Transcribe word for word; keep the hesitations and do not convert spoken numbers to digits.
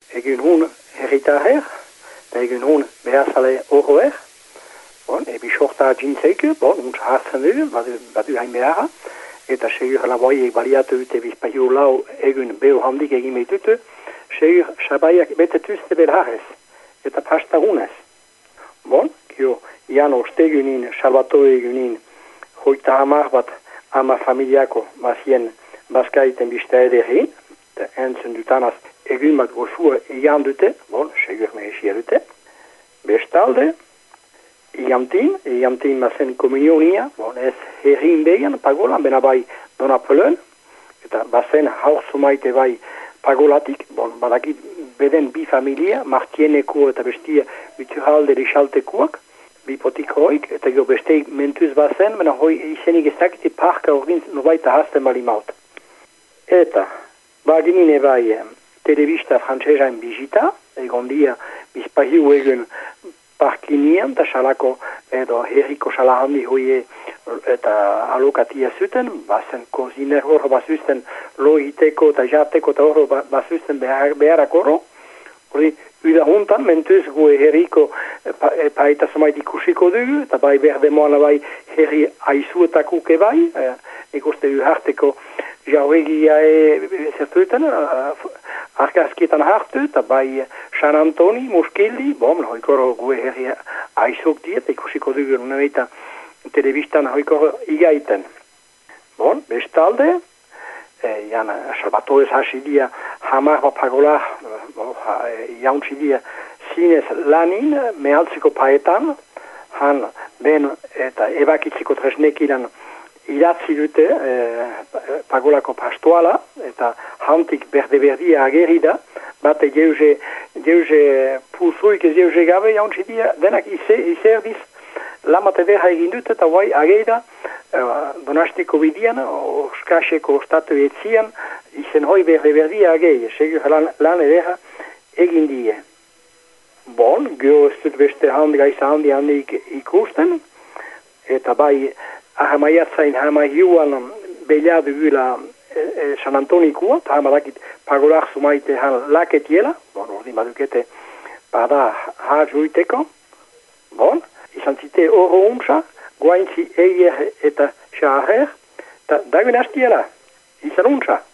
egun hun herritarrer, eta egun hun behazale horroer, bon, ebi sorta jintzeiku, bon, untsa hartzen du, badu, badu hain beharra, eta segur laboiek baliatu dute bizpaiu lau egun behu handik egin behitutu, segur sabaiak betetuzte belharrez, eta pastagunez. Bon, kio, ian ostegunin, salbato egunin, hoita hamar bat ama familiako bazien bazkaiten bizta ederin, eta entzun dutanaz egun bat gozua ian dute, bon, segur mehesia dute. Bestalde, iantin, iantin bazen komunionia, bon, ez herrin behian pagolan, bena bai Donapelen, eta bazen haur sumaite bai pagolatik, bon, badakit beden bi familia, Martieneko eta bestia bituralde rixaltekuak, bi potikoik, eta gero beste mentuz bazen, bena hoi izenik ezakiti parka horgin nobaita hasten bali maut. Eta, baginine bai telebista frantzesain bizita, egon dia bizpahiu egun parkinian, eta salako edo herriko salahandi hoie eta alokatia zuten, bazen koziner horro bazuzten lohiteko eta jateko eta horro bazuzten behar, beharak horro. Hori, uda juntan, mentuz gue herriko pa, paita somait ikusiko dugu, eta bai berdemoana bai herri aizuetakuke bai, e, ikuste du harteko jauregia e, zertuetan, arkazkietan hartu, eta bai San Antoni, Muskildi, bom, hoikoro gue herri aizuk diet, ikusiko dugu nuneita telebistan hoikoro igaiten. Bon, bestalde, e, jan, salbatoez hasi dia, hamar pagola, e, jauntzi dia, zinez lanin, mehaltziko paetan, han, ben, eta ebakitziko tresnekiran, idatzi dute e, pagolako pastoala, eta hantik berde-berdia agerida, bate geuze, geuze pulsuik ez geuze gabe jauntzi dia, denak izerdiz, lamate berra egin dut, eta guai agerida, e, donastiko bidian, oskaseko ostatu etzian, izen hoi berde-berdia ageri, segur lan, lan edera egin die. Bon, geho ez dut beste handi gaiza handi handi ikusten, eta bai, ahamaiatzain hamaiuan beladu gula e, e, San Antonikoa, eta hamadakit pagolar sumaite han laketiela, bon, ordi badukete bada hajuiteko, bon, izan zite oro untsa, guaintzi eier eta xaher, eta dagun hastiela, izan untsa.